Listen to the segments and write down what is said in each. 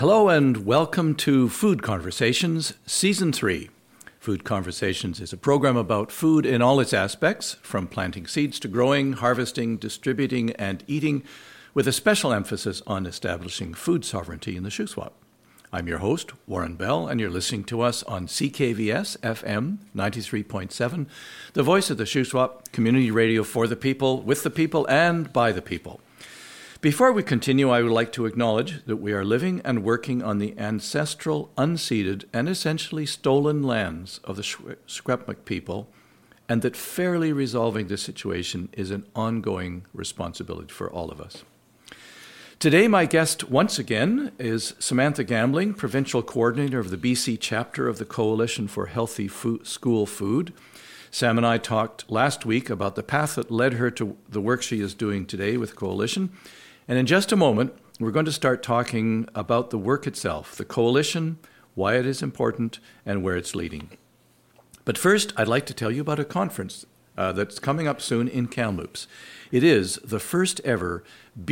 Hello and welcome to Food Conversations, Season 3. Food Conversations is a program about food in all its aspects, from planting seeds to growing, harvesting, distributing, and eating, with a special emphasis on establishing food sovereignty in the Shuswap. I'm your host, Warren Bell, and you're listening to us on CKVS FM 93.7, the voice of the Shuswap, community radio for the people, with the people, and by the people. Before we continue, I would like to acknowledge that we are living and working on the ancestral, unceded, and essentially stolen lands of the Secwepemc people, and that fairly resolving this situation is an ongoing responsibility for all of us. Today, my guest once again is Samantha Gambling, Provincial Coordinator of the BC chapter of the Coalition for Healthy School Food. Sam and I talked last week about the path that led her to the work she is doing today with the Coalition. And in just a moment, we're going to start talking about the work itself, the Coalition, why it is important, and where it's leading. But first, I'd like to tell you about a conference that's coming up soon in Kamloops. It is the first ever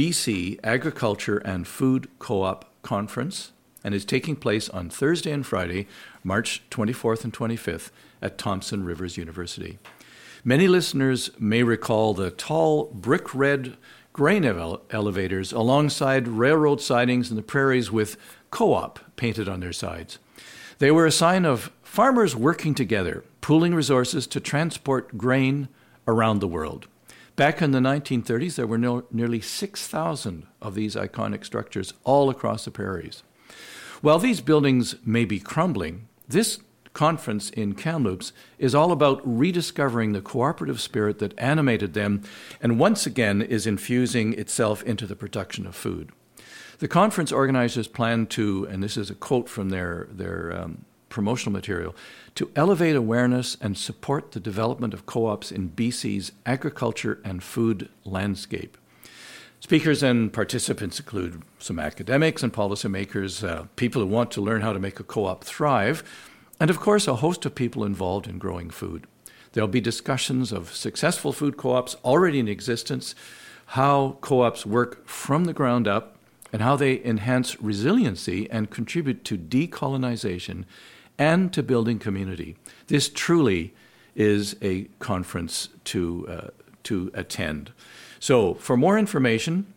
BC Agriculture and Food Co-op Conference and is taking place on Thursday and Friday, March 24th and 25th at Thompson Rivers University. Many listeners may recall the tall brick red grain elevators alongside railroad sidings in the prairies with co-op painted on their sides. They were a sign of farmers working together, pooling resources to transport grain around the world. Back in the 1930s, there were nearly 6,000 of these iconic structures all across the prairies. While these buildings may be crumbling, this conference in Kamloops is all about rediscovering the cooperative spirit that animated them and once again is infusing itself into the production of food. The conference organizers plan to, and this is a quote from their promotional material, to elevate awareness and support the development of co-ops in BC's agriculture and food landscape. Speakers and participants include some academics and policymakers, people who want to learn how to make a co-op thrive, and of course, a host of people involved in growing food. There'll be discussions of successful food co-ops already in existence, how co-ops work from the ground up, and how they enhance resiliency and contribute to decolonization and to building community. This truly is a conference to attend. So for more information,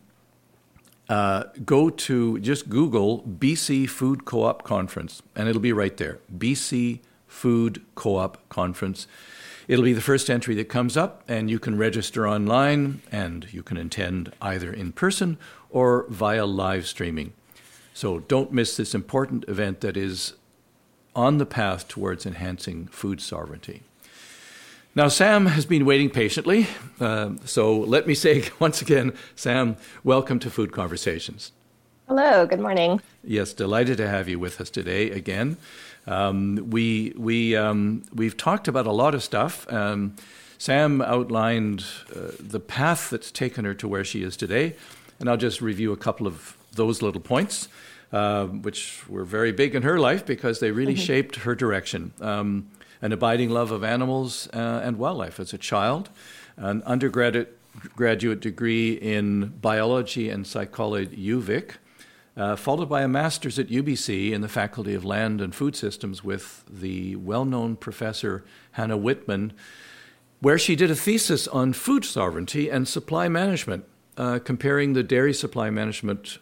just Google BC Food Co-op Conference, and it'll be right there, BC Food Co-op Conference. It'll be the first entry that comes up, and you can register online, and you can attend either in person or via live streaming. So don't miss this important event that is on the path towards enhancing food sovereignty. Now, Sam has been waiting patiently, so let me say once again, Sam, welcome to Food Conversations. Hello, good morning. Yes, delighted to have you with us today again. We've talked about a lot of stuff. Sam outlined the path that's taken her to where she is today, and I'll just review a couple of those little points, which were very big in her life because they really shaped her direction. An abiding love of animals and wildlife as a child, an undergraduate degree in biology and psychology at UVic, followed by a master's at UBC in the Faculty of Land and Food Systems with the well-known professor Hannah Whitman, where she did a thesis on food sovereignty and supply management, comparing the dairy supply management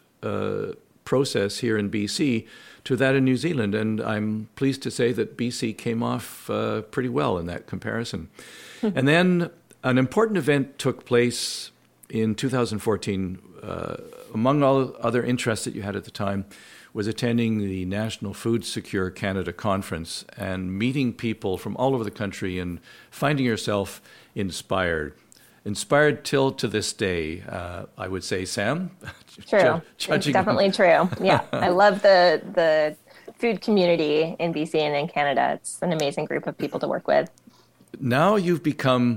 process here in BC to that in New Zealand, and I'm pleased to say that BC came off pretty well in that comparison. And then an important event took place in 2014. Among all other interests that you had at the time was attending the National Food Secure Canada Conference and meeting people from all over the country and finding yourself inspired. Inspired till to this day, I would say, Sam. True. It's definitely true. Yeah. I love the food community in BC and in Canada. It's an amazing group of people to work with. Now you've become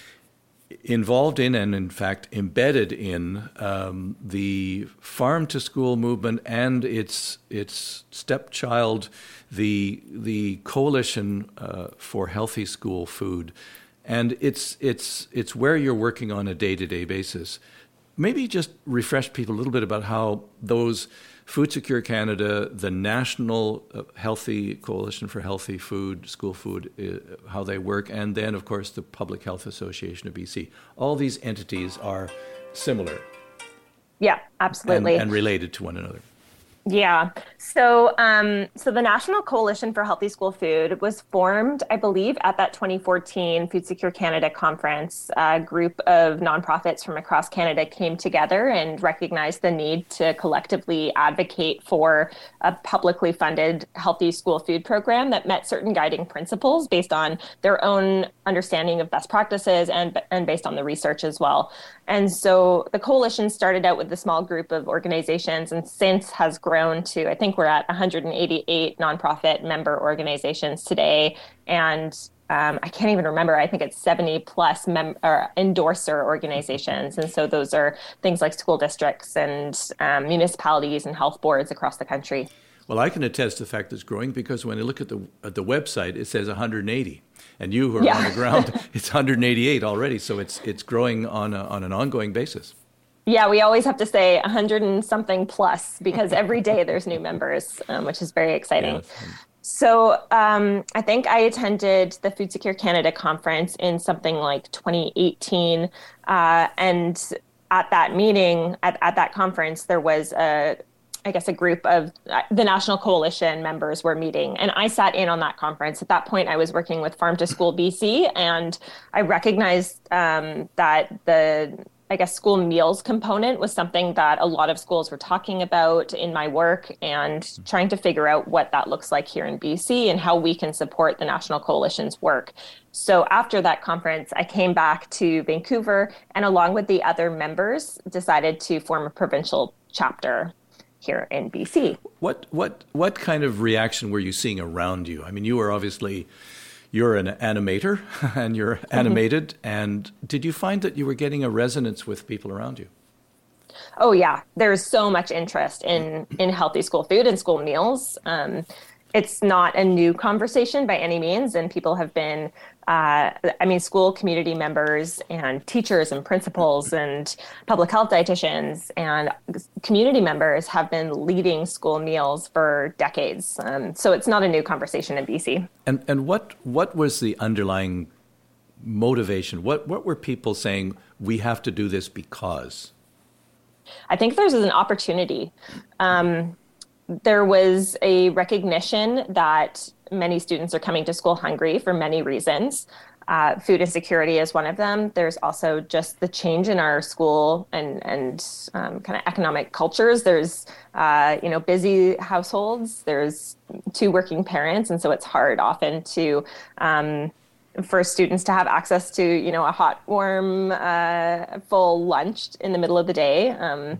involved in and, in fact, embedded in the farm-to-school movement and its stepchild, the Coalition for Healthy School Food. And it's where you're working on a day-to-day basis. Maybe just refresh people a little bit about how those Food Secure Canada, the National Healthy Coalition for Healthy Food, School Food, how they work, and then, of course, the Public Health Association of BC. All these entities are similar. Yeah, absolutely. And related to one another. Yeah. So the National Coalition for Healthy School Food was formed, I believe, at that 2014 Food Secure Canada conference. A group of nonprofits from across Canada came together and recognized the need to collectively advocate for a publicly funded healthy school food program that met certain guiding principles based on their own understanding of best practices and based on the research as well. And so the coalition started out with a small group of organizations and since has grown to, I think we're at 188 nonprofit member organizations today. And I can't even remember, I think it's 70 plus endorser organizations. And so those are things like school districts and municipalities and health boards across the country. Well, I can attest to the fact that it's growing because when I look at the website, it says 180. And you who are on the ground, it's 188 already. So it's growing on an ongoing basis. Yeah, we always have to say 100 and something plus because every day there's new members, which is very exciting. Yes. So I think I attended the Food Secure Canada conference in something like 2018. And at that meeting, at that conference, there was a group of the National Coalition members were meeting. And I sat in on that conference. At that point, I was working with Farm to School BC, and I recognized that the school meals component was something that a lot of schools were talking about in my work and trying to figure out what that looks like here in BC and how we can support the National Coalition's work. So after that conference, I came back to Vancouver and along with the other members decided to form a provincial chapter here in BC. What kind of reaction were you seeing around you? I mean, you're an animator and you're animated. And did you find that you were getting a resonance with people around you? Oh, yeah. There's so much interest in healthy school food and school meals. It's not a new conversation by any means. And people have been, school community members and teachers and principals and public health dietitians and community members have been leading school meals for decades. So it's not a new conversation in BC. And what was the underlying motivation? What were people saying, we have to do this because? I think there's an opportunity. There was a recognition that many students are coming to school hungry for many reasons. Food insecurity is one of them. There's also just the change in our school and kind of economic cultures. There's, busy households. There's two working parents. And so it's hard often to, for students to have access to, a hot, warm, full lunch in the middle of the day.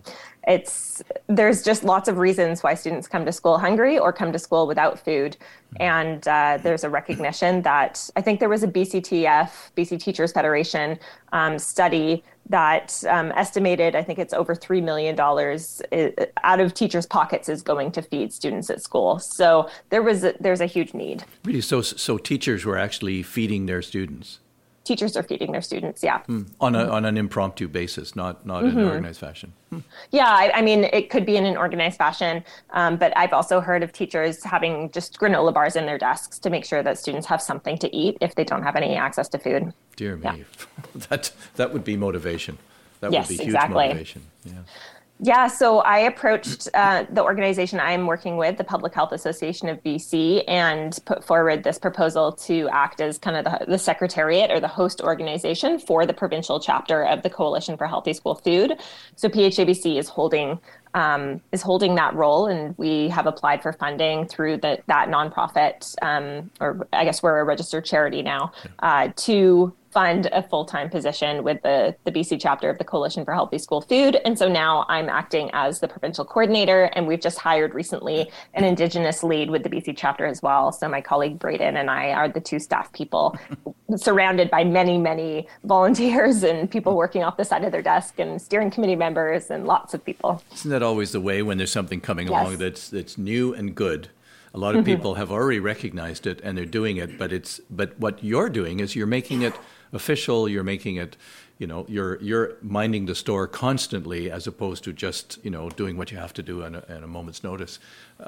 There's just lots of reasons why students come to school hungry or come to school without food. And there's a recognition that I think there was a BCTF, BC Teachers Federation study that estimated, I think it's over $3 million out of teachers' pockets is going to feed students at school. So there's a huge need. Really? So teachers were actually feeding their students? Teachers are feeding their students, yeah. On an impromptu basis, not in an organized fashion. Yeah, it could be in an organized fashion, but I've also heard of teachers having just granola bars in their desks to make sure that students have something to eat if they don't have any access to food. Dear me, that would be motivation. That would be huge motivation. Yeah. Yeah, so I approached the organization I'm working with, the Public Health Association of BC, and put forward this proposal to act as kind of the secretariat or the host organization for the provincial chapter of the Coalition for Healthy School Food. So PHABC is holding that role, and we have applied for funding through that nonprofit, or I guess we're a registered charity now, to fund a full-time position with the BC chapter of the Coalition for Healthy School Food. And so now I'm acting as the provincial coordinator, and we've just hired recently an Indigenous lead with the BC chapter as well. So my colleague Braden and I are the two staff people surrounded by many, many volunteers and people working off the side of their desk and steering committee members and lots of people. Isn't that always the way when there's something coming along that's new and good? A lot of people have already recognized it and they're doing it, but what you're doing is you're making it official, you're making it you're minding the store constantly as opposed to just doing what you have to do at a moment's notice.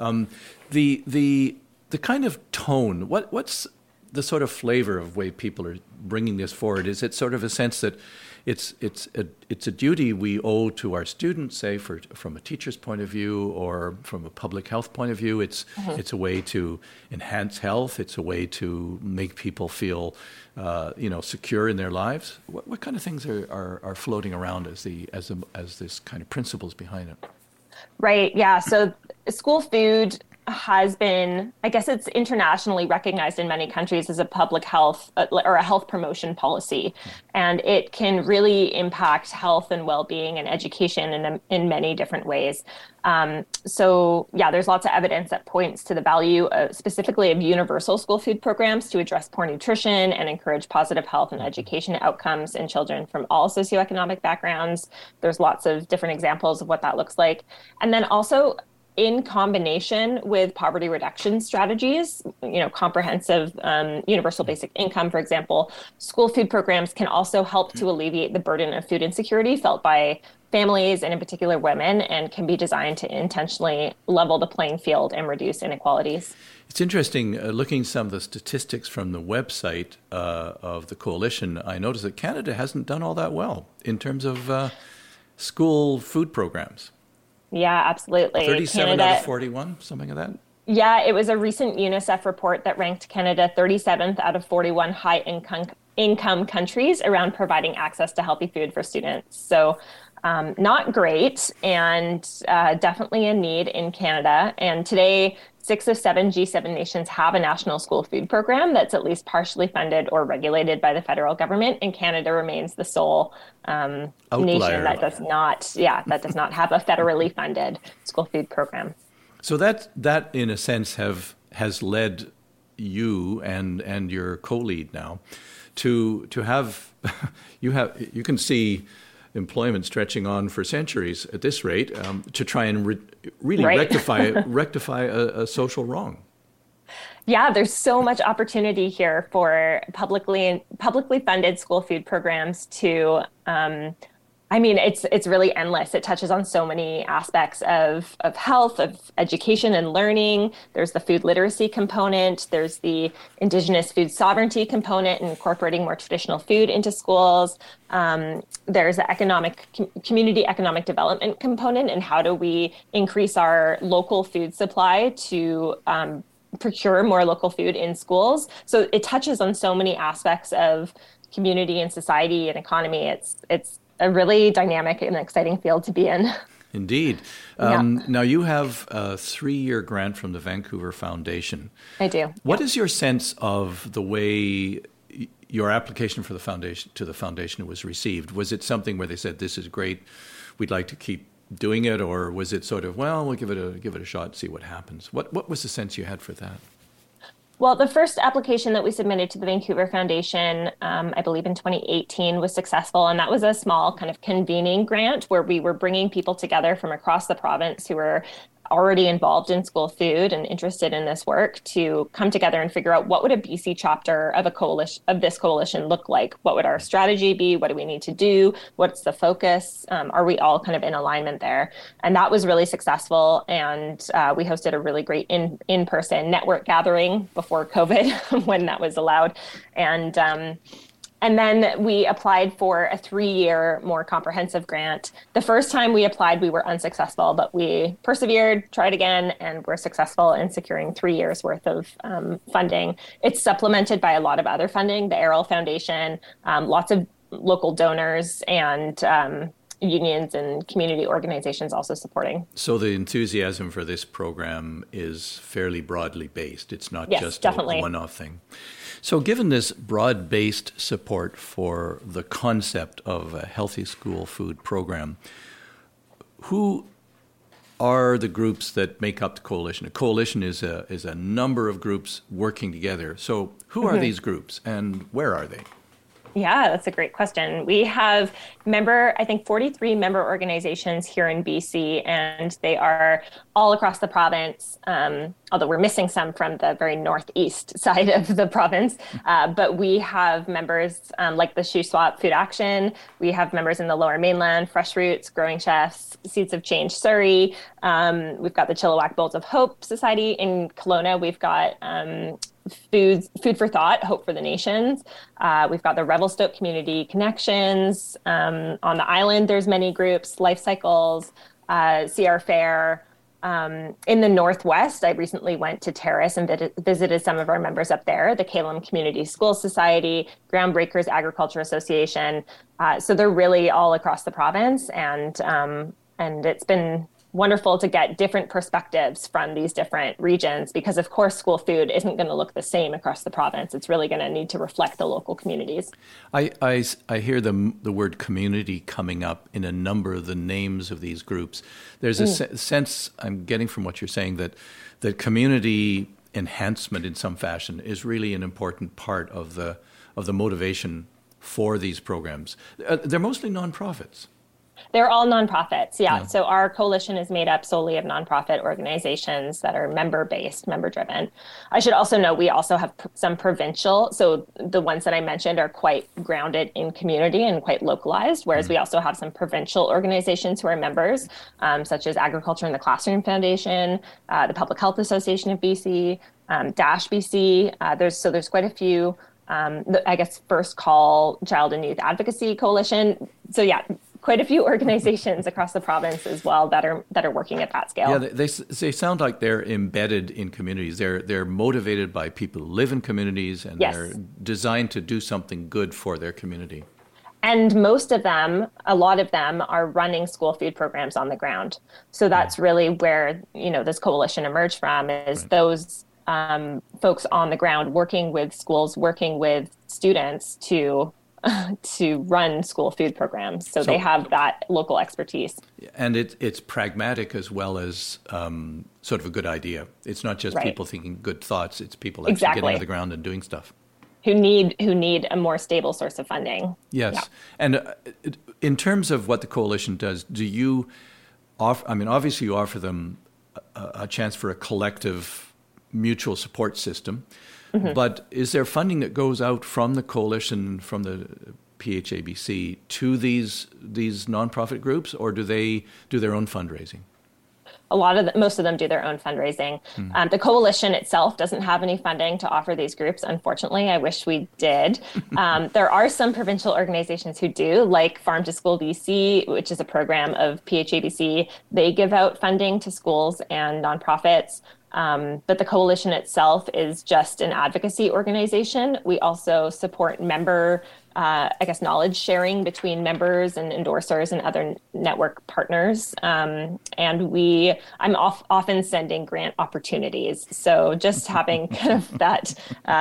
The kind of tone, what's the sort of flavor of way people are bringing this forward? Is it sort of a sense that it's a duty we owe to our students, say from a teacher's point of view or from a public health point of view? It's a way to enhance health. It's a way to make people feel secure in their lives. What kind of things are floating around as this kind of principles behind it? Right. Yeah. So school food has been, I guess it's internationally recognized in many countries as a public health or a health promotion policy. And it can really impact health and well-being and education in many different ways. There's lots of evidence that points to the value specifically of universal school food programs to address poor nutrition and encourage positive health and education outcomes in children from all socioeconomic backgrounds. There's lots of different examples of what that looks like. And then also, in combination with poverty reduction strategies, comprehensive universal basic income, for example, school food programs can also help to alleviate the burden of food insecurity felt by families and in particular women, and can be designed to intentionally level the playing field and reduce inequalities. It's interesting, looking at some of the statistics from the website of the coalition, I noticed that Canada hasn't done all that well in terms of school food programs. Yeah, absolutely. 37 out of 41, something like that? Yeah, it was a recent UNICEF report that ranked Canada 37th out of 41 high-income countries around providing access to healthy food for students. So not great, and definitely a need in Canada. And today, 6 of 7 G7 nations have a national school food program that's at least partially funded or regulated by the federal government, and Canada remains the sole nation that does not have a federally funded school food program. So that in a sense has led you and your co-lead now to have you can see employment stretching on for centuries at this rate, to try and really rectify a social wrong. Yeah, there's so much opportunity here for publicly funded school food programs to it's really endless. It touches on so many aspects of health, of education and learning. There's the food literacy component. There's the Indigenous food sovereignty component, incorporating more traditional food into schools. There's the community economic development component, and how do we increase our local food supply to procure more local food in schools. So it touches on so many aspects of community and society and economy. It's a really dynamic and exciting field to be in. Indeed. Now, you have a 3-year grant from the Vancouver Foundation. I do. What is your sense of the way your application for the foundation was received? Was it something where they said, "This is great, we'd like to keep doing it," or was it sort of, "Well, we'll give it a shot and see what happens"? What was the sense you had for that? Well, the first application that we submitted to the Vancouver Foundation, I believe in 2018, was successful. And that was a small kind of convening grant where we were bringing people together from across the province who were already involved in school food and interested in this work to come together and figure out what would a BC chapter of this coalition look like? What would our strategy be? What do we need to do? What's the focus? Are we all kind of in alignment there? And that was really successful. And we hosted a really great in-person network gathering before COVID when that was allowed. And then we applied for a 3-year, more comprehensive grant. The first time we applied, we were unsuccessful, but we persevered, tried again, and were successful in securing 3 years worth of funding. It's supplemented by a lot of other funding, the Arrell Foundation, lots of local donors, and unions and community organizations also supporting. So the enthusiasm for this program is fairly broadly based. It's not just definitely a one-off thing. So given this broad-based support for the concept of a healthy school food program, who are the groups that make up the coalition? A coalition is a number of groups working together. So who are these groups and where are they? Yeah, that's a great question. We have I think 43 member organizations here in BC, and they are all across the province, although we're missing some from the very northeast side of the province. But we have members like the Shuswap Food Action. We have members in the Lower Mainland, Fresh Roots, Growing Chefs, Seeds of Change Surrey. We've got the Chilliwack Bowls of Hope Society. In Kelowna, we've got Food for Thought, Hope for the Nations. We've got the Revelstoke Community Connections. On the island, there's many groups, Life Cycles, CR Fair. In the Northwest, I recently went to Terrace and visited some of our members up there, the Calum Community School Society, Groundbreakers Agriculture Association. So they're really all across the province, and it's been wonderful to get different perspectives from these different regions because, of course, school food isn't going to look the same across the province. It's really going to need to reflect the local communities. I hear the word community coming up in a number of the names of these groups. There's a sense I'm getting from what you're saying that community enhancement in some fashion is really an important part of the motivation for these programs. They're mostly nonprofits. They're all nonprofits, yeah. So our coalition is made up solely of nonprofit organizations that are member-based, member-driven. I should also note we also have some provincial, so the ones that I mentioned are quite grounded in community and quite localized, whereas we also have some provincial organizations who are members, such as Agriculture in the Classroom Foundation, the Public Health Association of BC, Dash BC. There's quite a few. I guess First Call Child and Youth Advocacy Coalition. So yeah, quite a few organizations across the province as well that are working at that scale. Yeah, they sound like they're embedded in communities. They're motivated by people who live in communities, and they're designed to do something good for their community. And a lot of them are running school food programs on the ground. So that's really where, this coalition emerged from, is those folks on the ground working with schools, working with students to run school food programs. So they have that local expertise. And it's pragmatic as well as sort of a good idea. It's not just people thinking good thoughts. It's people actually getting on the ground and doing stuff. Who need a more stable source of funding. Yes. Yeah. And in terms of what the coalition does, do you offer, obviously you offer them a chance for a collective mutual support system. Mm-hmm. But is there funding that goes out from the coalition, from the PHABC, to these nonprofit groups, or do they do their own fundraising? Most of them do their own fundraising. The coalition itself doesn't have any funding to offer these groups. Unfortunately, I wish we did. There are some provincial organizations who do, like Farm to School BC, which is a program of PHABC. They give out funding to schools and nonprofits. But the coalition itself is just an advocacy organization. We also support member, knowledge sharing between members and endorsers and other network partners. And I'm often sending grant opportunities. So just having kind of that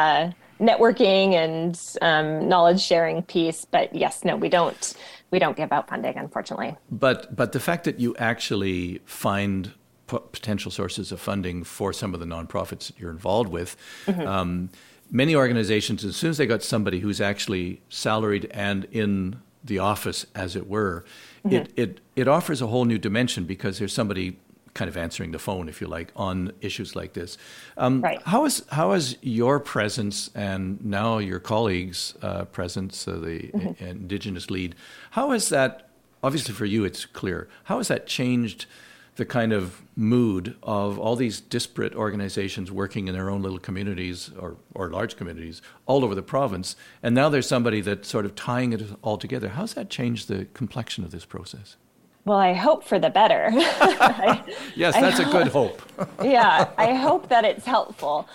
networking and knowledge sharing piece. But yes, no, we don't give out funding, unfortunately. But the fact that you actually find potential sources of funding for some of the nonprofits that you're involved with. Mm-hmm. Many organizations, as soon as they got somebody who's actually salaried and in the office, as it were, mm-hmm. it offers a whole new dimension because there's somebody kind of answering the phone, if you like, on issues like this. How is your presence and now your colleagues' presence, the mm-hmm. Indigenous lead, how has that, obviously for you it's clear, how has that changed the kind of mood of all these disparate organizations working in their own little communities or large communities all over the province, and now there's somebody that's sort of tying it all together? How's that changed the complexion of this process? Well, I hope for the better. Yes, that's a good hope. Yeah, I hope that it's helpful.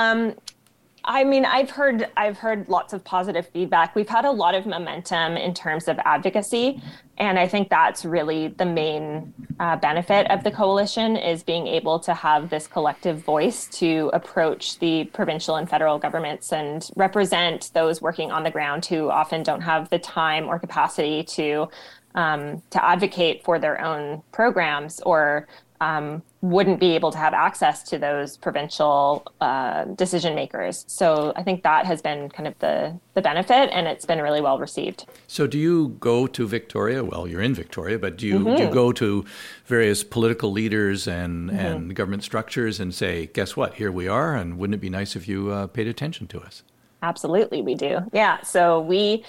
I've heard lots of positive feedback. We've had a lot of momentum in terms of advocacy, and I think that's really the main benefit of the coalition, is being able to have this collective voice to approach the provincial and federal governments and represent those working on the ground who often don't have the time or capacity to advocate for their own programs or wouldn't be able to have access to those provincial decision makers. So I think that has been kind of the benefit, and it's been really well received. So do you go to Victoria? Well, you're in Victoria, but do you go to various political leaders and government structures and say, guess what, here we are, and wouldn't it be nice if you paid attention to us? Absolutely, we do. Yeah. So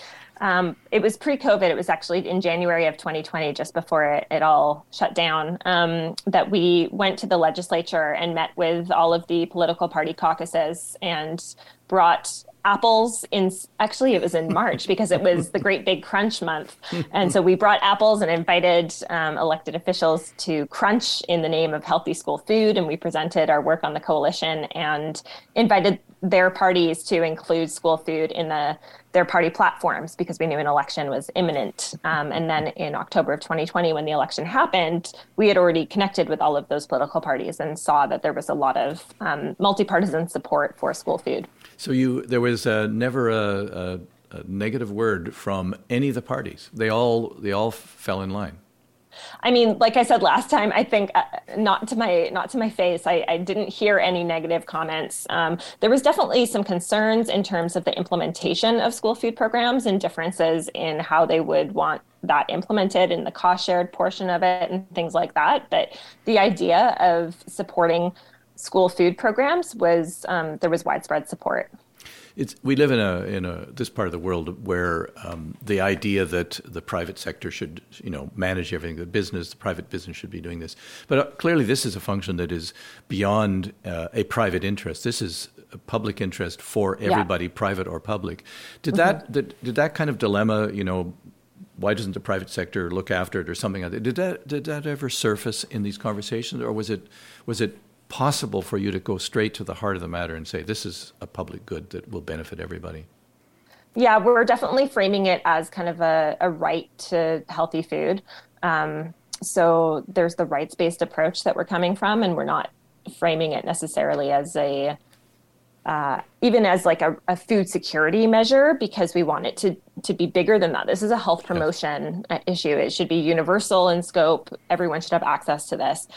it was pre-COVID. It was actually in January of 2020, just before it all shut down, that we went to the legislature and met with all of the political party caucuses and brought apples actually it was in March because it was the Great Big Crunch month. And so we brought apples and invited elected officials to crunch in the name of healthy school food. And we presented our work on the coalition and invited their parties to include school food in their party platforms because we knew an election was imminent. And then in October of 2020, when the election happened, we had already connected with all of those political parties and saw that there was a lot of multi-partisan support for school food. So there was never a negative word from any of the parties. They all fell in line. I mean, like I said last time, I think not to my face, I didn't hear any negative comments. There was definitely some concerns in terms of the implementation of school food programs and differences in how they would want that implemented in the cost shared portion of it and things like that. But the idea of supporting school food programs was there was widespread support. We live in this part of the world where the idea that the private sector should, manage everything, the private business should be doing this. But clearly this is a function that is beyond a private interest. This is a public interest for everybody, private or public. Did that kind of dilemma, why doesn't the private sector look after it or something like that? Did that ever surface in these conversations, or was it possible for you to go straight to the heart of the matter and say, this is a public good that will benefit everybody? Yeah, we're definitely framing it as kind of a right to healthy food. So there's the rights-based approach that we're coming from, and we're not framing it necessarily as even as like a food security measure, because we want it to be bigger than that. This is a health promotion issue. It should be universal in scope. Everyone should have access to this.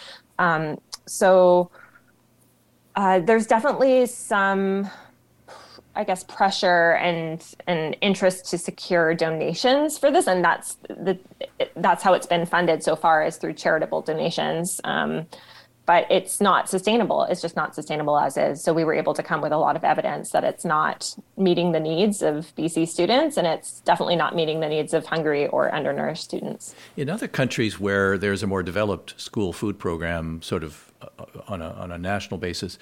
So there's definitely some, I guess, pressure and interest to secure donations for this, and that's how it's been funded so far, is through charitable donations. But it's not sustainable. It's just not sustainable as is. So we were able to come with a lot of evidence that it's not meeting the needs of BC students, and it's definitely not meeting the needs of hungry or undernourished students. In other countries where there's a more developed school food program, sort of on a national basis,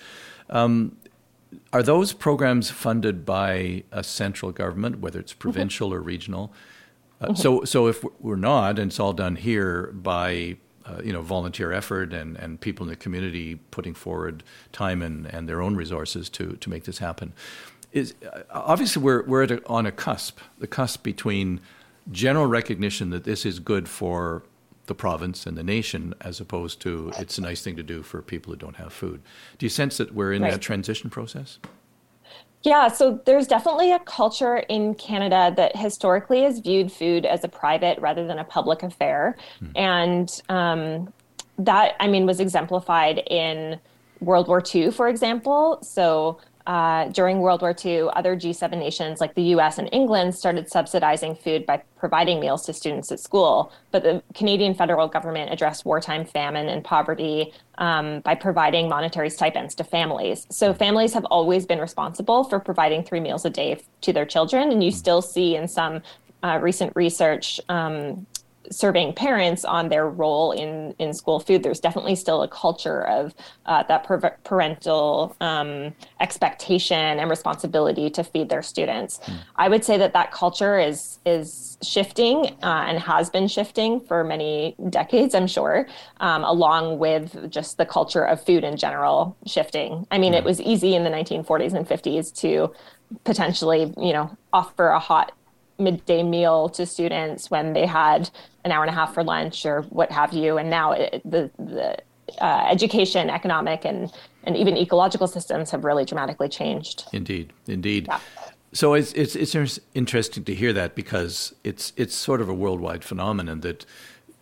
are those programs funded by a central government, whether it's provincial or regional? So if we're not, and it's all done here by volunteer effort and people in the community putting forward time and their own resources to make this happen. Obviously we're on the cusp between general recognition that this is good for the province and the nation, as opposed to it's a nice thing to do for people who don't have food. Do you sense that we're in that transition process? Yeah, so there's definitely a culture in Canada that historically has viewed food as a private rather than a public affair. And that, was exemplified in World War II, for example. So during World War II, other G7 nations like the US and England started subsidizing food by providing meals to students at school. But the Canadian federal government addressed wartime famine and poverty by providing monetary stipends to families. So families have always been responsible for providing 3 meals a day to their children. And you still see in some recent research surveying parents on their role in school food, there's definitely still a culture of that parental expectation and responsibility to feed their students. I would say that culture is shifting and has been shifting for many decades, I'm sure, along with just the culture of food in general shifting. It was easy in the 1940s and 50s to potentially, offer a hot midday meal to students when they had an hour and a half for lunch or what have you. And now the education, economic, and even ecological systems have really dramatically changed. Indeed. Yeah. So it's interesting to hear that, because it's sort of a worldwide phenomenon that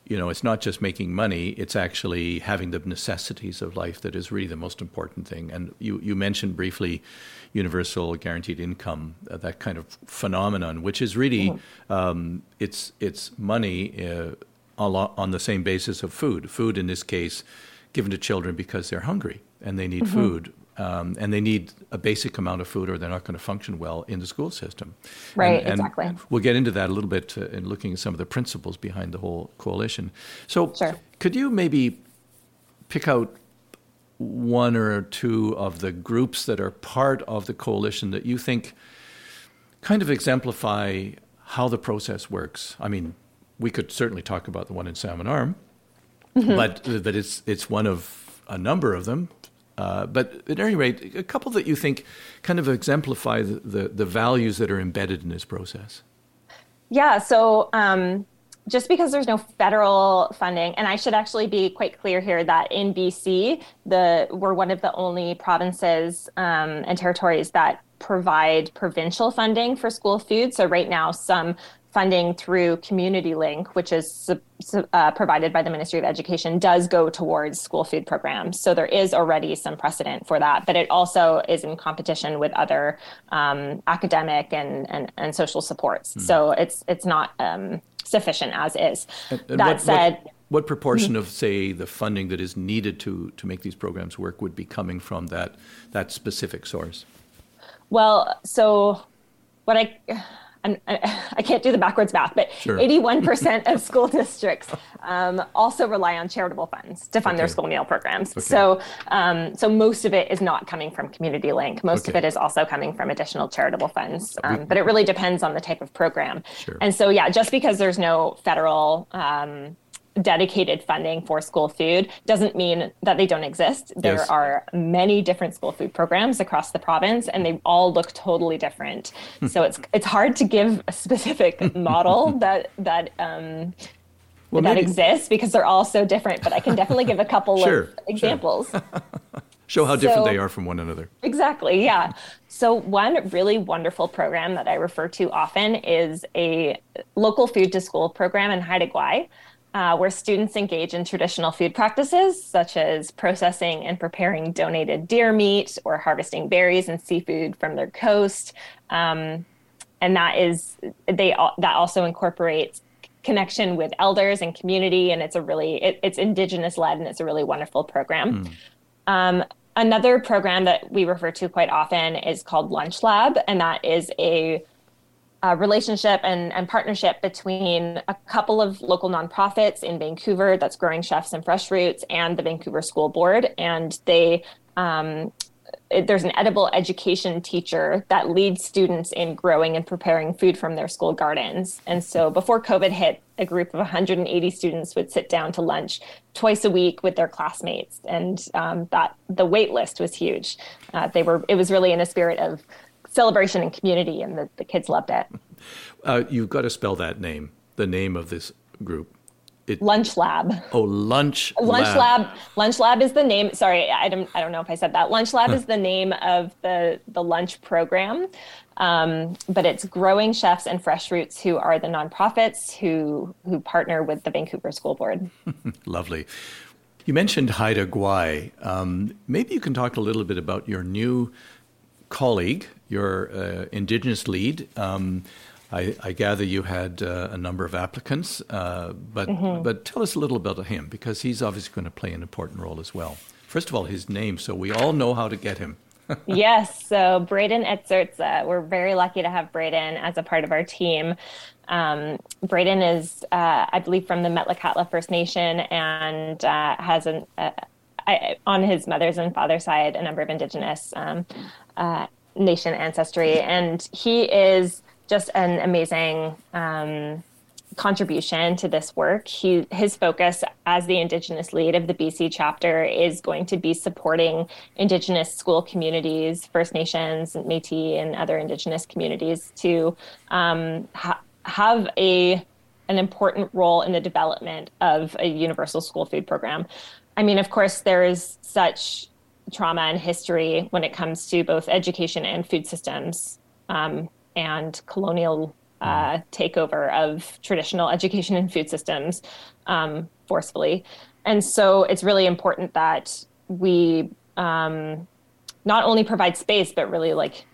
it's not just making money, it's actually having the necessities of life that is really the most important thing. And you mentioned briefly universal guaranteed income, that kind of phenomenon, which is really, it's money on the same basis of food. Food, in this case, given to children because they're hungry and they need food. And they need a basic amount of food or they're not going to function well in the school system. Right, and exactly. We'll get into that a little bit in looking at some of the principles behind the whole coalition. So Sure. Could you maybe pick out one or two of the groups that are part of the coalition that you think kind of exemplify how the process works? I mean, we could certainly talk about the one in Salmon Arm, but it's one of a number of them. But at any rate, a couple that you think kind of exemplify the values that are embedded in this process. Yeah, so just because there's no federal funding, and I should actually be quite clear here that in BC, we're one of the only provinces and territories that provide provincial funding for school food. So right now, some funding through Community Link, which is provided by the Ministry of Education, does go towards school food programs. So there is already some precedent for that, but it also is in competition with other academic and social supports. So it's not sufficient as is. And that said, what proportion of, say, the funding that is needed to make these programs work would be coming from that specific source? Well, so what I can't do the backwards math, but Sure. 81% of school districts also rely on charitable funds to fund their school meal programs. Okay. So most of it is not coming from Community Link. Most of it is also coming from additional charitable funds. But it really depends on the type of program. Sure. And so, yeah, just because there's no federal dedicated funding for school food doesn't mean that they don't exist. There Yes. are many different school food programs across the province, and they all look totally different. So it's hard to give a specific model that exists because they're all so different. But I can definitely give a couple of examples. Show how different they are from one another. Exactly, yeah. So one really wonderful program that I refer to often is a local food to school program in Haida Gwaii, where students engage in traditional food practices, such as processing and preparing donated deer meat or harvesting berries and seafood from their coast. And that also incorporates connection with elders and community, and it's Indigenous led, and it's a really wonderful program. Another program that we refer to quite often is called Lunch Lab, and that is a relationship and partnership between a couple of local nonprofits in Vancouver that's Growing Chefs and Fresh Roots and the Vancouver School Board. And there's an edible education teacher that leads students in growing and preparing food from their school gardens. And so before COVID hit, a group of 180 students would sit down to lunch twice a week with their classmates. And that the wait list was huge. It was really in a spirit of celebration and community, and the kids loved it. You've got to spell that name, the name of this group. Lunch Lab. Oh, Lunch Lab. Lunch Lab is the name. Sorry, I don't know if I said that. Lunch Lab is the name of the lunch program, but it's Growing Chefs and Fresh Roots, who are the nonprofits who partner with the Vancouver School Board. Lovely. You mentioned Haida Gwaii. Maybe you can talk a little bit about your new colleague, your Indigenous lead. I gather you had a number of applicants, but tell us a little about him, because he's obviously going to play an important role as well. First of all, his name, so we all know how to get him. Yes, so Braden Etzertza. We're very lucky to have Braden as a part of our team. Braden is, I believe, from the Metlakatla First Nation and has on his mother's and father's side, a number of Indigenous nation ancestry. And he is just an amazing contribution to this work. His focus as the Indigenous lead of the BC chapter is going to be supporting Indigenous school communities, First Nations, Métis, and other Indigenous communities to have an important role in the development of a universal school food program. I mean, of course, there is such trauma and history when it comes to both education and food systems, and colonial takeover of traditional education and food systems forcefully. And so it's really important that we not only provide space, but really like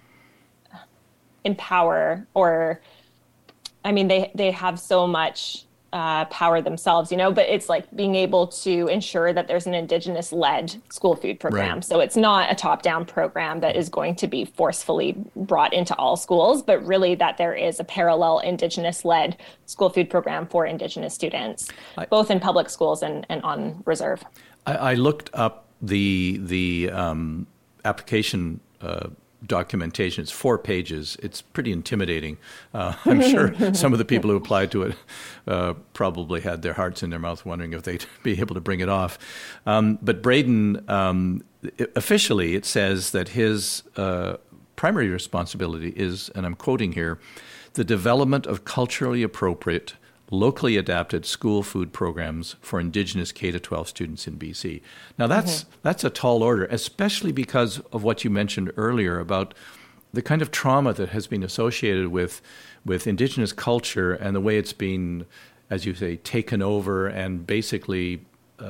empower, or I mean, they have so much power themselves, but it's like being able to ensure that there's an Indigenous-led school food program. Right. So it's not a top-down program that is going to be forcefully brought into all schools, but really that there is a parallel Indigenous-led school food program for Indigenous students, both in public schools and on reserve. I looked up the application documentation. It's 4 pages. It's pretty intimidating. I'm sure some of the people who applied to it probably had their hearts in their mouth wondering if they'd be able to bring it off. But Braden, officially, it says that his primary responsibility is, and I'm quoting here, the development of culturally appropriate, locally adapted school food programs for Indigenous K-12 students in BC. Now, that's a tall order, especially because of what you mentioned earlier about the kind of trauma that has been associated with Indigenous culture and the way it's been, as you say, taken over and basically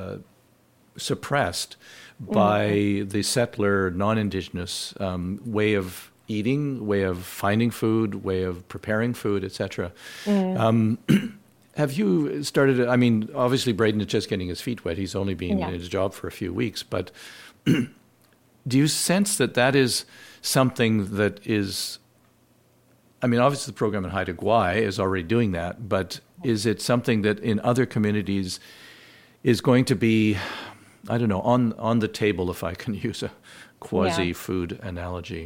suppressed by the settler, non-Indigenous way of eating, way of finding food, way of preparing food, etc. Have you started, I mean, obviously Braden is just getting his feet wet. He's only been in his job for a few weeks, but do you sense that is something that is, I mean, obviously the program in Haida Gwaii is already doing that, but is it something that in other communities is going to be, I don't know, on the table, if I can use a quasi-food analogy?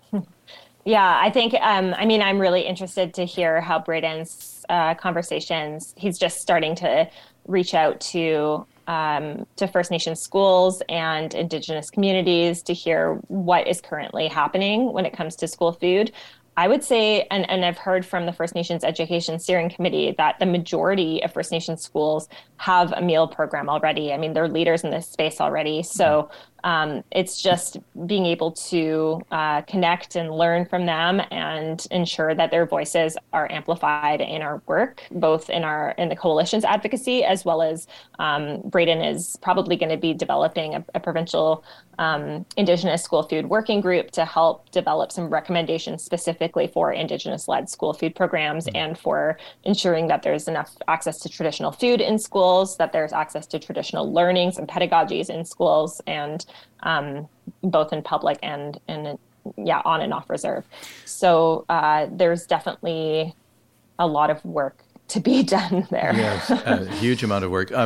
Yeah, I think, I mean, I'm really interested to hear how Braden's conversations, he's just starting to reach out to First Nations schools and Indigenous communities to hear what is currently happening when it comes to school food. I would say, and I've heard from the First Nations Education Steering Committee, that the majority of First Nations schools have a meal program already. I mean, they're leaders in this space already. So it's just being able to connect and learn from them and ensure that their voices are amplified in our work, both in the coalition's advocacy, as well as Braden is probably going to be developing a provincial Indigenous school food working group to help develop some recommendations specifically for Indigenous-led school food programs and for ensuring that there's enough access to traditional food in schools, that there's access to traditional learnings and pedagogies in schools, and both in public and on and off reserve. So there's definitely a lot of work to be done there. Yes, a huge amount of work.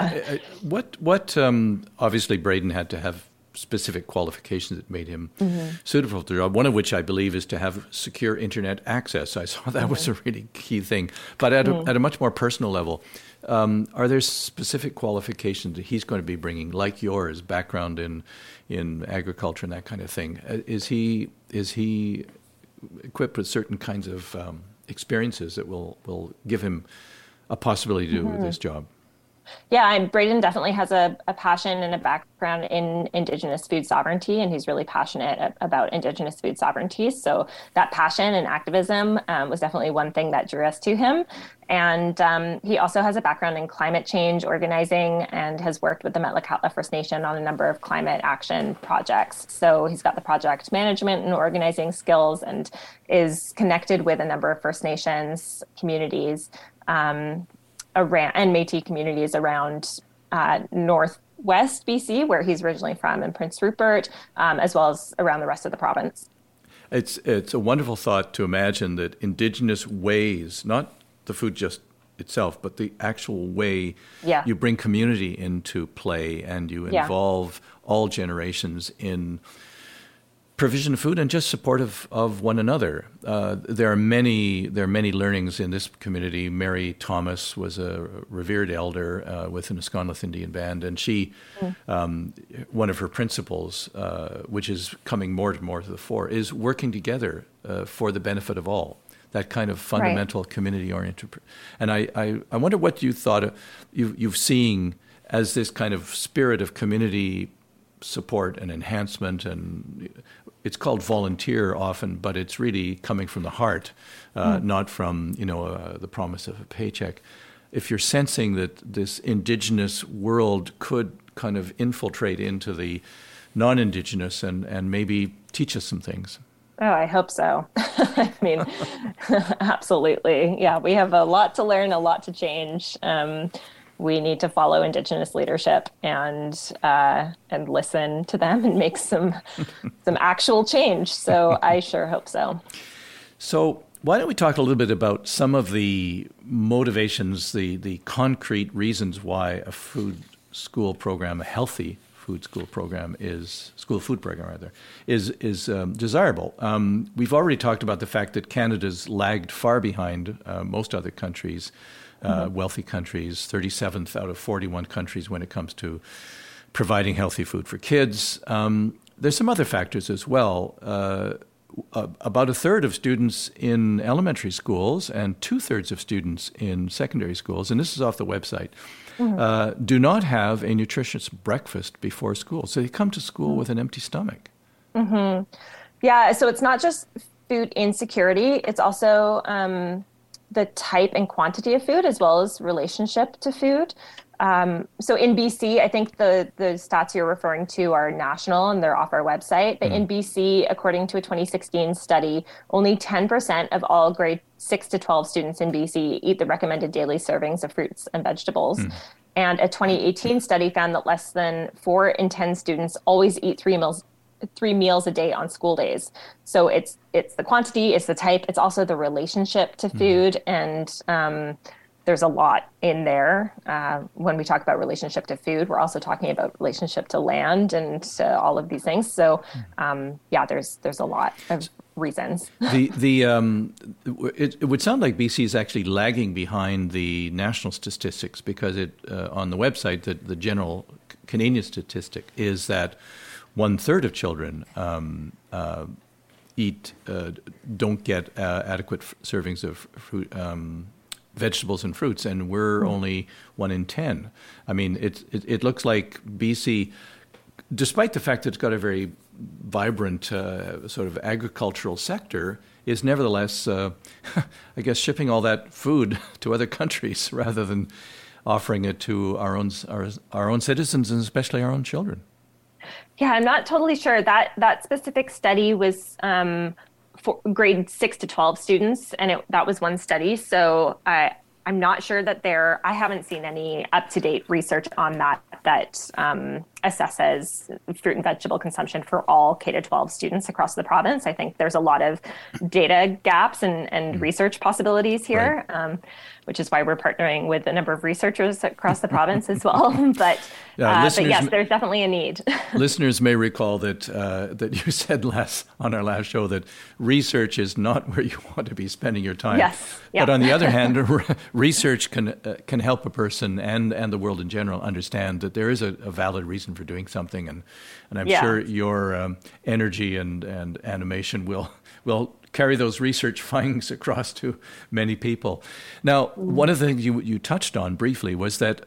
What obviously Braden had to have specific qualifications that made him suitable for the job, one of which I believe is to have secure internet access. I saw that was a really key thing. But at a much more personal level, are there specific qualifications that he's going to be bringing, like yours, background in agriculture and that kind of thing? Is he equipped with certain kinds of experiences that will give him a possibility to do this job? Yeah, Braden definitely has a passion and a background in Indigenous food sovereignty, and he's really passionate about Indigenous food sovereignty. So that passion and activism was definitely one thing that drew us to him. And he also has a background in climate change organizing and has worked with the Metlakatla First Nation on a number of climate action projects. So he's got the project management and organizing skills and is connected with a number of First Nations communities around, and Métis communities around northwest BC, where he's originally from, and Prince Rupert, as well as around the rest of the province. It's a wonderful thought to imagine that Indigenous ways, not the food just itself, but the actual way you bring community into play and you involve all generations in provision of food and just support of one another. There are many learnings in this community. Mary Thomas was a revered elder with the Nisconnet Indian Band, and she, one of her principles, which is coming more and more to the fore, is working together for the benefit of all. That kind of fundamental community-oriented. And I wonder what you thought you've seen as this kind of spirit of community support and enhancement, and it's called volunteer often, but it's really coming from the heart, not from the promise of a paycheck. If you're sensing that this Indigenous world could kind of infiltrate into the non-Indigenous and maybe teach us some things. Oh, I hope so. I mean, absolutely. Yeah, we have a lot to learn, a lot to change. We need to follow Indigenous leadership and listen to them and make some actual change. So I sure hope so. So why don't we talk a little bit about some of the motivations, the concrete reasons why a food school program, a healthy food school program is desirable. We've already talked about the fact that Canada's lagged far behind most other countries, wealthy countries, 37th out of 41 countries when it comes to providing healthy food for kids. There's some other factors as well. About a third of students in elementary schools and 2/3 of students in secondary schools, and this is off the website, do not have a nutritious breakfast before school. So they come to school with an empty stomach. Mm-hmm. Yeah, so it's not just food insecurity. It's also the type and quantity of food as well as relationship to food. So in BC, I think the stats you're referring to are national and they're off our website. But in BC, according to a 2016 study, only 10% of all grade 6 to 12 students in BC eat the recommended daily servings of fruits and vegetables. And a 2018 study found that less than 4 in 10 students always eat 3 meals a day on school days. So it's the quantity, it's the type, it's also the relationship to food. And there's a lot in there. When we talk about relationship to food, we're also talking about relationship to land and all of these things. So there's a lot of reasons. It would sound like BC is actually lagging behind the national statistics because on the website, the general Canadian statistic is that 1/3 of children don't get adequate servings of fruit, vegetables and fruits, and we're only 1 in 10. I mean, it looks like BC, despite the fact that it's got a very vibrant sort of agricultural sector, is nevertheless, I guess, shipping all that food to other countries rather than offering it to our own citizens and especially our own children. Yeah, I'm not totally sure. That specific study was for grade 6 to 12 students, and that was one study. So I'm not sure that I haven't seen any up-to-date research on that assesses fruit and vegetable consumption for all K-12 students across the province. I think there's a lot of data gaps and research possibilities here, right. Which is why we're partnering with a number of researchers across the province as well. But yes, there's definitely a need. Listeners may recall that you said on our last show that research is not where you want to be spending your time. Yes. Yeah. But on the other hand, research can help a person and the world in general understand that there is a valid reason for doing something, and I'm sure your energy and animation will carry those research findings across to many people. Now, one of the things you touched on briefly was that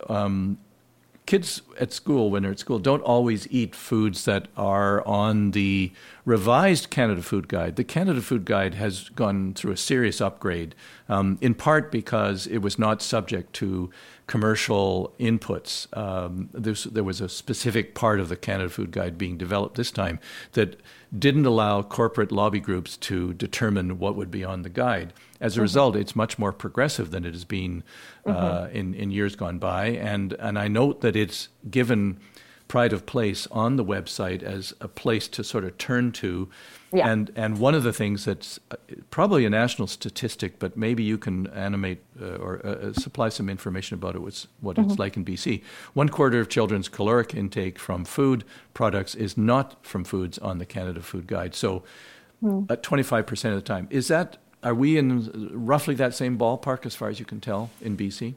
kids at school, when they're at school, don't always eat foods that are on the revised Canada Food Guide. The Canada Food Guide has gone through a serious upgrade, in part because it was not subject to commercial inputs. There was a specific part of the Canada Food Guide being developed this time that didn't allow corporate lobby groups to determine what would be on the guide. As a result, it's much more progressive than it has been in years gone by. And I note that it's given pride of place on the website as a place to sort of turn to. Yeah. And one of the things that's probably a national statistic, but maybe you can animate or supply some information about it, what it's like in BC. 1/4 of children's caloric intake from food products is not from foods on the Canada Food Guide. So 25% of the time. Are we in roughly that same ballpark as far as you can tell in BC?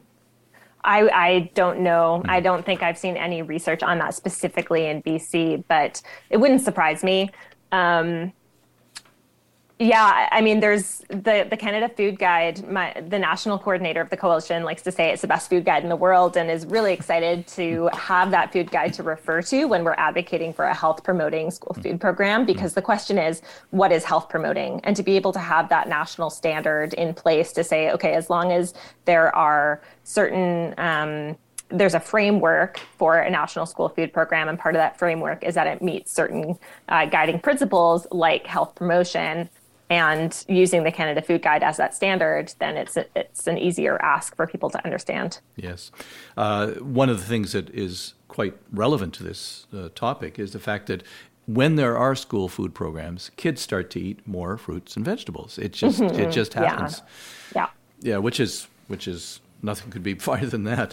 I don't know. I don't think I've seen any research on that specifically in BC, but it wouldn't surprise me. Yeah, I mean, there's the Canada Food Guide. The national coordinator of the coalition likes to say it's the best food guide in the world, and is really excited to have that food guide to refer to when we're advocating for a health promoting school food program. Because the question is, what is health promoting? And to be able to have that national standard in place to say, okay, as long as there are certain there's a framework for a national school food program, and part of that framework is that it meets certain guiding principles like health promotion, and using the Canada Food Guide as that standard, then it's an easier ask for people to understand. Yes. One of the things that is quite relevant to this topic is the fact that when there are school food programs, kids start to eat more fruits and vegetables. It just happens. Yeah, which is nothing could be farther than that.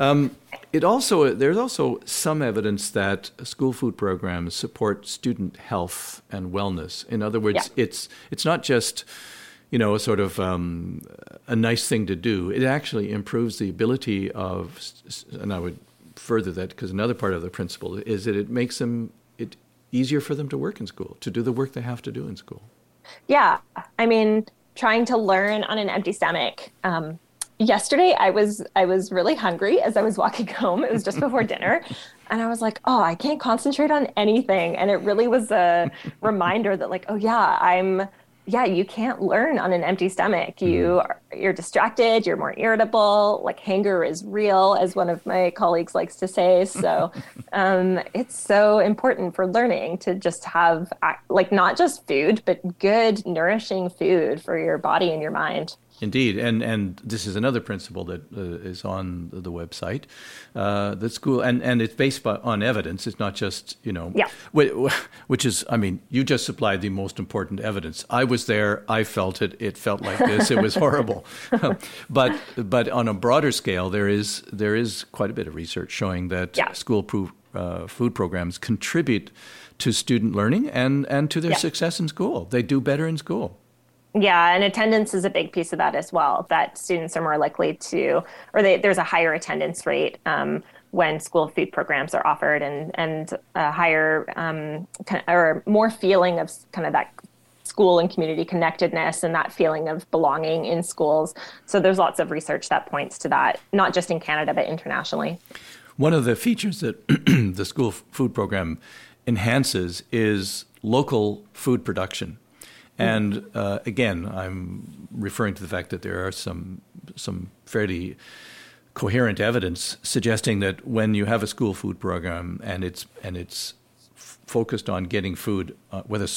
There's also some evidence that school food programs support student health and wellness. In other words, it's not just a sort of a nice thing to do. It actually improves the ability of, and I would further that because another part of the principle is that it makes it easier for them to work in school, to do the work they have to do in school. Yeah, I mean, trying to learn on an empty stomach. Yesterday, I was really hungry as I was walking home. It was just before dinner. And I was like, oh, I can't concentrate on anything. And it really was a reminder that like, oh, you can't learn on an empty stomach. You're distracted. You're more irritable. Like hunger is real, as one of my colleagues likes to say. So it's so important for learning to just have like not just food, but good, nourishing food for your body and your mind. Indeed, and this is another principle that is on the website. The school and it's based on evidence. It's not just which is, I mean, you just supplied the most important evidence. I was there. I felt it. It felt like this. It was horrible. but on a broader scale, there is quite a bit of research showing that school food programs contribute to student learning and to their success in school. They do better in school. Yeah, and attendance is a big piece of that as well, that students are more likely to, there's a higher attendance rate when school food programs are offered, and a higher or more feeling of kind of that school and community connectedness and that feeling of belonging in schools. So there's lots of research that points to that, not just in Canada, but internationally. One of the features that the school food program enhances is local food production. And again, I'm referring to the fact that there are some fairly coherent evidence suggesting that when you have a school food program and it's focused on getting food with a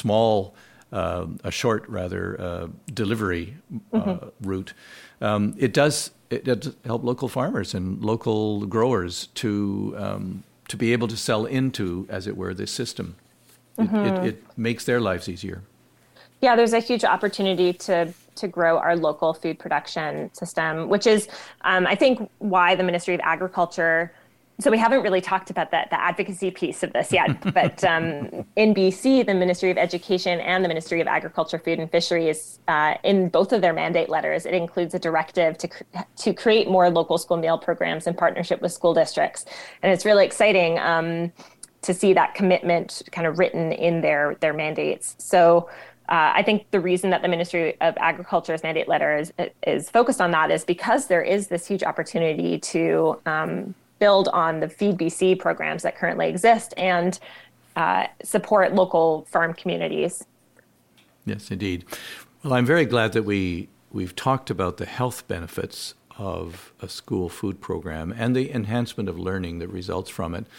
short delivery route, it does help local farmers and local growers to be able to sell into, as it were, this system. It makes their lives easier. Yeah, there's a huge opportunity to grow our local food production system, which is, I think, why the Ministry of Agriculture. So we haven't really talked about the advocacy piece of this yet, but in BC, the Ministry of Education and the Ministry of Agriculture, Food and Fisheries, in both of their mandate letters, it includes a directive to create more local school meal programs in partnership with school districts. And it's really exciting to see that commitment kind of written in their mandates. So I think the reason that the Ministry of Agriculture's mandate letter is focused on that is because there is this huge opportunity to build on the Feed BC programs that currently exist and support local farm communities. Yes, indeed. Well, I'm very glad that we've talked about the health benefits of a school food program and the enhancement of learning that results from it.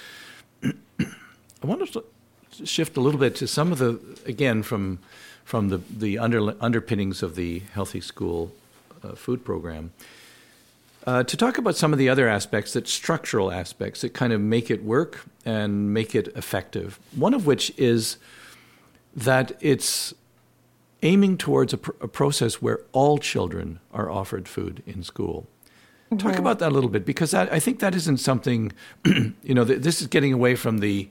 I want to shift a little bit to some of the, again, from the underpinnings of the Healthy School food program, to talk about some of the other aspects, structural aspects that kind of make it work and make it effective. One of which is that it's aiming towards a process where all children are offered food in school. Mm-hmm. Talk about that a little bit, because I think that isn't something, this is getting away from the,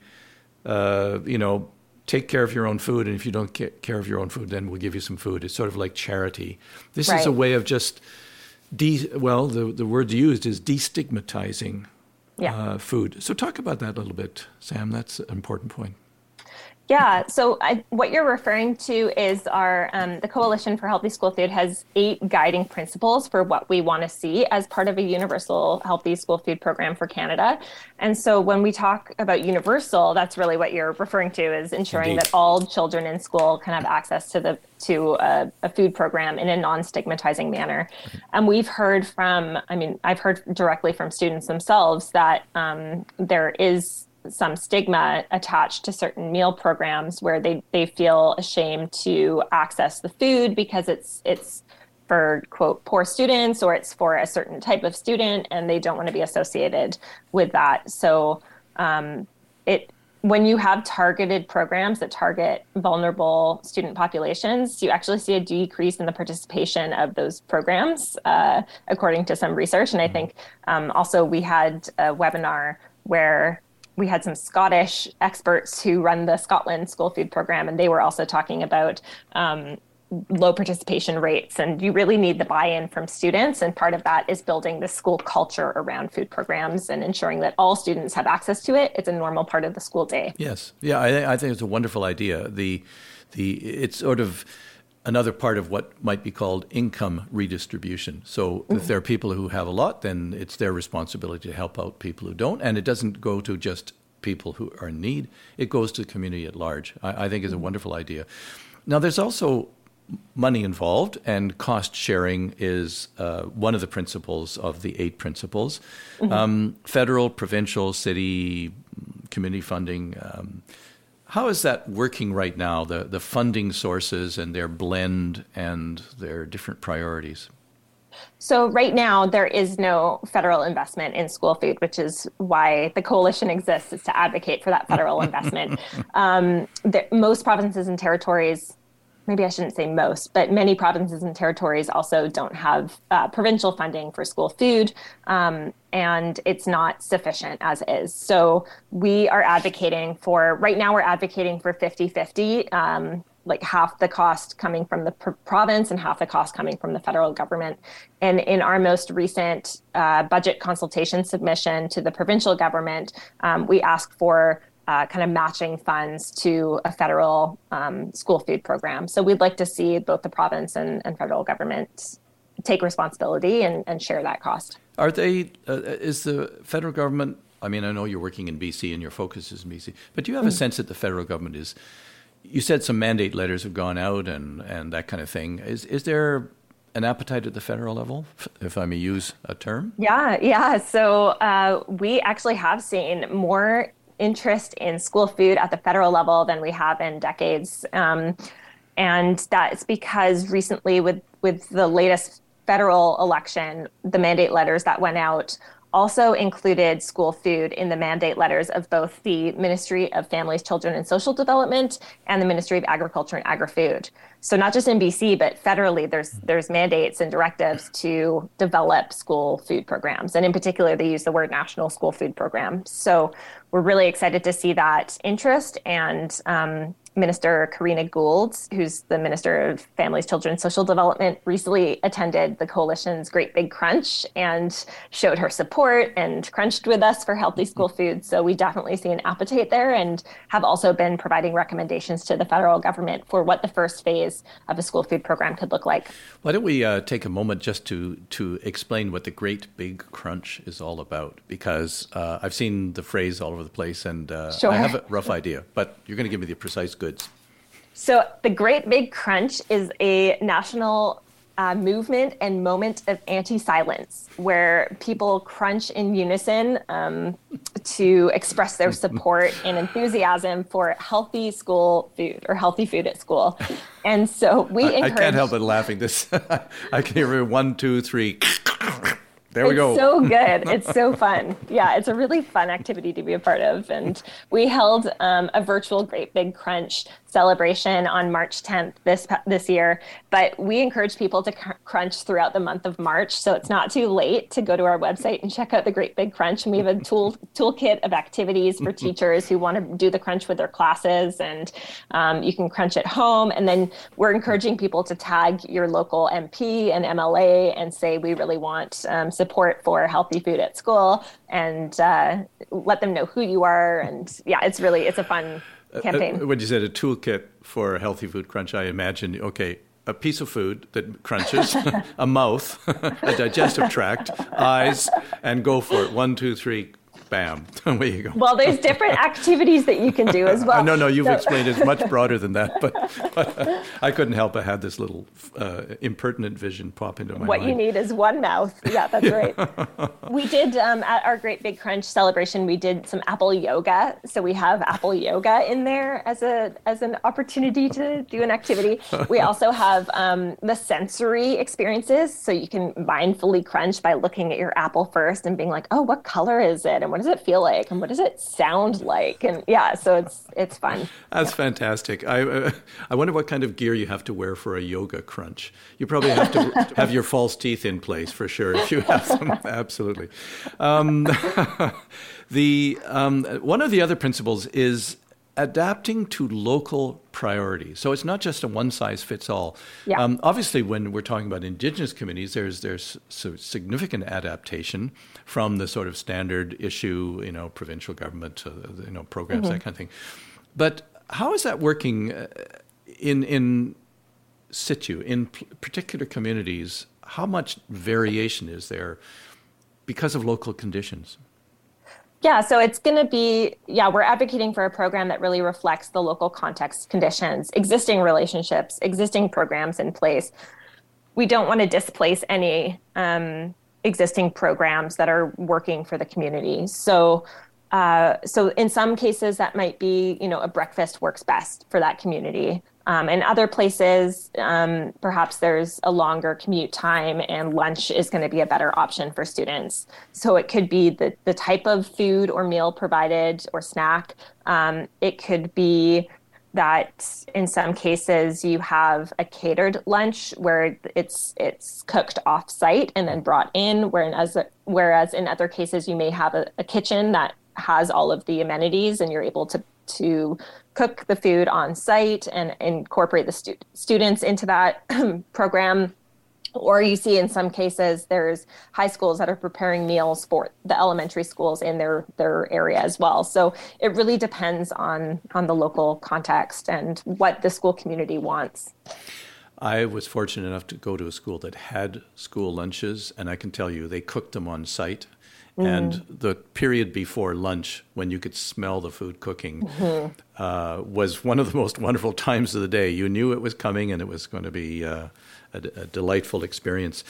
take care of your own food, and if you don't take care of your own food, then we'll give you some food. It's sort of like charity. This is a way of just, the word used is destigmatizing food. So talk about that a little bit, Sam. That's an important point. Yeah, so what you're referring to is our the Coalition for Healthy School Food has 8 guiding principles for what we want to see as part of a universal healthy school food program for Canada. And so when we talk about universal, that's really what you're referring to, is ensuring Indeed. that all children in school can have access to a food program in a non-stigmatizing manner. And we've heard from, I mean, I've heard directly from students themselves that there is some stigma attached to certain meal programs where they feel ashamed to access the food because it's for, quote, poor students, or it's for a certain type of student, and they don't want to be associated with that. So it when you have targeted programs that target vulnerable student populations, you actually see a decrease in the participation of those programs, according to some research. And I think also we had a webinar where we had some Scottish experts who run the Scotland school food program, and they were also talking about low participation rates. And you really need the buy-in from students. And part of that is building the school culture around food programs and ensuring that all students have access to it. It's a normal part of the school day. Yes. Yeah, I think it's a wonderful idea. It's sort of another part of what might be called income redistribution. So if there are people who have a lot, then it's their responsibility to help out people who don't. And it doesn't go to just people who are in need. It goes to the community at large. I think it's a wonderful idea. Now, there's also money involved, and cost sharing is one of the principles of the 8 principles. Federal, provincial, city, community funding. How is that working right now, the funding sources and their blend and their different priorities? So right now, there is no federal investment in school food, which is why the coalition exists, is to advocate for that federal investment. Most provinces and territories, maybe I shouldn't say most, but many provinces and territories also don't have provincial funding for school food, and it's not sufficient as is. So we are advocating for, right now we're advocating for 50-50, like half the cost coming from the province and half the cost coming from the federal government. And in our most recent budget consultation submission to the provincial government, we asked for kind of matching funds to a federal school food program. So we'd like to see both the province and federal government take responsibility and share that cost. Are they, is the federal government, I mean, I know you're working in BC and your focus is in BC, but do you have a sense that the federal government is, you said some mandate letters have gone out and that kind of thing. Is there an appetite at the federal level, if I may use a term? Yeah. So we actually have seen more interest in school food at the federal level than we have in decades. And that's because recently with the latest federal election, the mandate letters that went out also included school food in the mandate letters of both the Ministry of Families, Children and Social Development and the Ministry of Agriculture and Agri-Food. So not just in BC, but federally, there's mandates and directives to develop school food programs. And in particular, they use the word National School Food Program. So we're really excited to see that interest. And Minister Karina Gould, who's the Minister of Families, Children and Social Development, recently attended the Coalition's Great Big Crunch and showed her support and crunched with us for healthy school food. So we definitely see an appetite there and have also been providing recommendations to the federal government for what the first phase of a school food program could look like. Why don't we take a moment just to explain what the Great Big Crunch is all about? Because I've seen the phrase all over the place and Sure. I have a rough idea, but you're going to give me the precise goods. So the Great Big Crunch is a national movement and moment of anti-silence where people crunch in unison to express their support and enthusiasm for healthy school food or healthy food at school. And so we encourage... I can't help but laughing. This I can hear 1, 2, 3. There we go. It's so good. It's so fun. Yeah, it's a really fun activity to be a part of. And we held a virtual Great Big Crunch celebration on March 10th this year. But we encourage people to crunch throughout the month of March. So it's not too late to go to our website and check out the Great Big Crunch. And we have a toolkit of activities for teachers who want to do the crunch with their classes. And you can crunch at home. And then we're encouraging people to tag your local MP and MLA and say, we really want support for healthy food at school, and let them know who you are. And yeah, it's a fun campaign. When you said a toolkit for a healthy food crunch, I imagine, okay, a piece of food that crunches, a mouth, a digestive tract, eyes, and go for it. 1, 2, 3, bam. Away you go. Well, there's different activities that you can do as well. No, you've explained it much broader than that, but I couldn't help but have this little impertinent vision pop into my mind. What you need is one mouth. Yeah, that's right. We did, at our Great Big Crunch celebration, we did some apple yoga. So we have apple yoga in there as an opportunity to do an activity. We also have the sensory experiences. So you can mindfully crunch by looking at your apple first and being like, oh, what color is it? And what does it feel like? And what does it sound like? And yeah, so it's fun. That's fantastic. I wonder what kind of gear you have to wear for a yoga crunch. You probably have to have your false teeth in place for sure if you have them. Absolutely. One of the other principles is adapting to local priorities. So it's not just a one-size-fits-all. Yeah. Obviously, when we're talking about Indigenous communities, there's significant adaptation from the sort of standard issue, provincial government, programs, that kind of thing. But how is that working in situ, in particular communities? How much variation is there because of local conditions? Yeah, so it's going to be, we're advocating for a program that really reflects the local context, conditions, existing relationships, existing programs in place. We don't want to displace any existing programs that are working for the community. So in some cases that might be, a breakfast works best for that community. In other places, perhaps there's a longer commute time and lunch is going to be a better option for students. So it could be the type of food or meal provided or snack. It could be that in some cases you have a catered lunch where it's cooked off-site and then brought in, whereas in other cases you may have a kitchen that has all of the amenities and you're able to cook the food on site and incorporate the students into that program. Or you see in some cases there's high schools that are preparing meals for the elementary schools in their area as well. So it really depends on the local context and what the school community wants. I was fortunate enough to go to a school that had school lunches, and I can tell you they cooked them on site. And the period before lunch, when you could smell the food cooking, was one of the most wonderful times of the day. You knew it was coming, and it was going to be a delightful experience.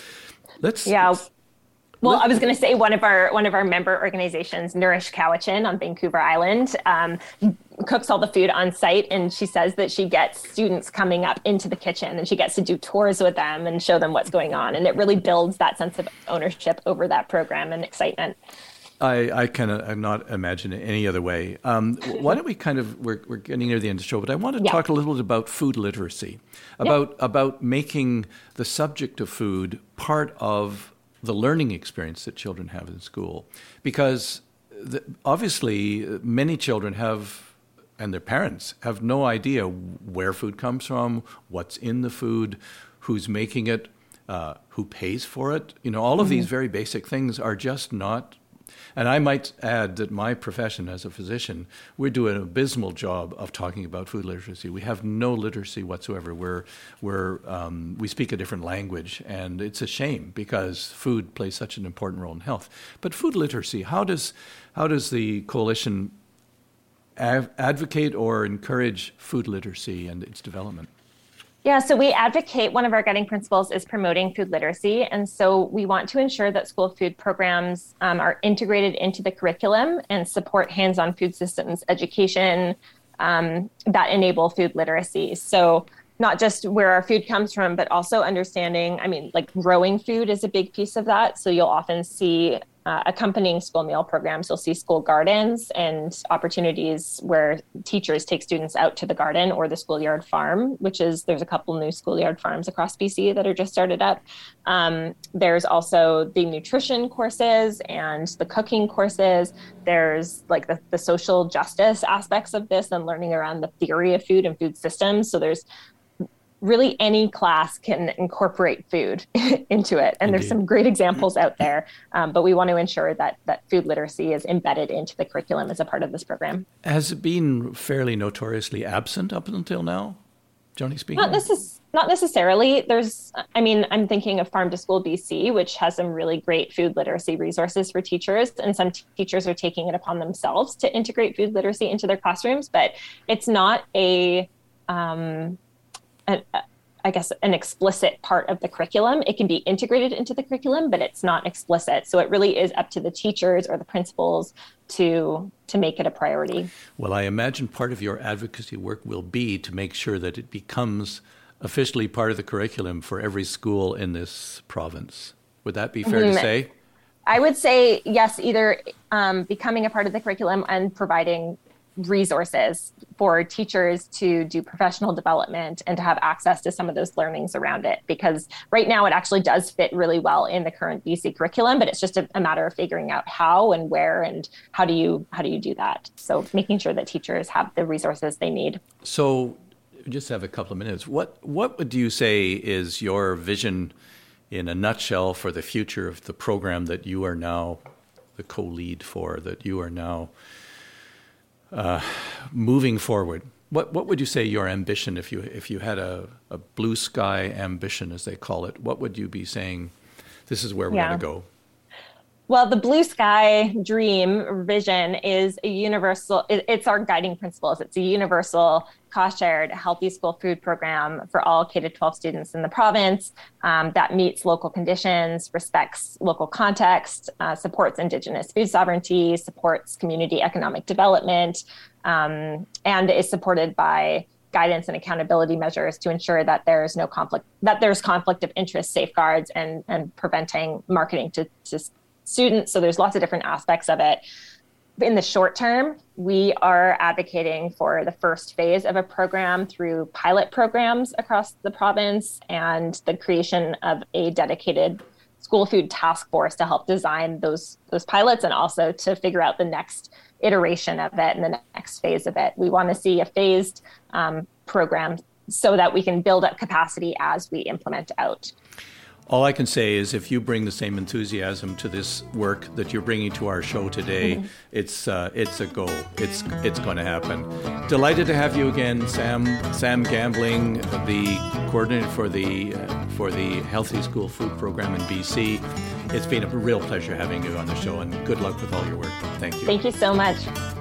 Well, I was going to say one of our member organizations, Nourish Cowichan on Vancouver Island, cooks all the food on site, and she says that she gets students coming up into the kitchen and she gets to do tours with them and show them what's going on, and it really builds that sense of ownership over that program and excitement. I cannot imagine it any other way. Why don't we we're getting near the end of the show, but I want to talk a little bit about food literacy, about making the subject of food part of the learning experience that children have in school. Because obviously many children and their parents have no idea where food comes from, what's in the food, who's making it, who pays for it. All of these very basic things are just not. And I might add that my profession as a physician, we do an abysmal job of talking about food literacy. We have no literacy whatsoever. We speak a different language, and it's a shame because food plays such an important role in health. But food literacy, how does the coalition advocate or encourage food literacy and its development? Yeah, so we advocate, one of our guiding principles is promoting food literacy. And so we want to ensure that school food programs are integrated into the curriculum and support hands-on food systems education that enable food literacy. So not just where our food comes from, but also understanding, growing food is a big piece of that. So you'll often see accompanying school meal programs, you'll see school gardens and opportunities where teachers take students out to the garden or the schoolyard farm, there's a couple new schoolyard farms across BC that are just started up. There's also the nutrition courses and the cooking courses. There's the social justice aspects of this and learning around the theory of food and food systems. So there's really any class can incorporate food into it. And Indeed. there's some great examples out there, but we want to ensure that food literacy is embedded into the curriculum as a part of this program. Has it been fairly notoriously absent up until now, Joni speaking? Not necessarily. I'm thinking of Farm to School BC, which has some really great food literacy resources for teachers, and some teachers are taking it upon themselves to integrate food literacy into their classrooms, but it's not an explicit part of the curriculum. It can be integrated into the curriculum, but it's not explicit. So it really is up to the teachers or the principals to make it a priority. Well, I imagine part of your advocacy work will be to make sure that it becomes officially part of the curriculum for every school in this province. Would that be fair to say? I would say yes, either becoming a part of the curriculum and providing resources for teachers to do professional development and to have access to some of those learnings around it. Because right now it actually does fit really well in the current BC curriculum, but it's just a matter of figuring out how and where and how do you do that. So making sure that teachers have the resources they need. So just have a couple of minutes. What would you say is your vision in a nutshell for the future of the program that you are now the co-lead for, that you are now moving forward? What would you say your ambition, if you had a blue sky ambition, as they call it, what would you be saying, this is where we're going to go? Well, the blue sky dream vision is a universal, it's our guiding principles. It's a universal cost-shared healthy school food program for all K-12 students in the province that meets local conditions, respects local context, supports Indigenous food sovereignty, supports community economic development, and is supported by guidance and accountability measures to ensure that there's no conflict, that there's conflict of interest safeguards and preventing marketing to students. So there's lots of different aspects of it. In the short term, we are advocating for the first phase of a program through pilot programs across the province and the creation of a dedicated school food task force to help design those pilots and also to figure out the next iteration of it and the next phase of it. We want to see a phased program so that we can build up capacity as we implement out. All I can say is if you bring the same enthusiasm to this work that you're bringing to our show today, it's a go. It's going to happen. Delighted to have you again, Sam Gambling, the coordinator for the Healthy School Food Program in BC. It's been a real pleasure having you on the show, and good luck with all your work. Thank you. Thank you so much.